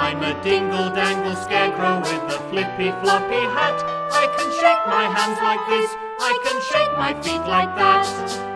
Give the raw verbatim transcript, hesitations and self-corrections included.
I'm a dingle-dangle scarecrow with a flippy-floppy hat. I can shake my hands like this, I can shake my feet like that.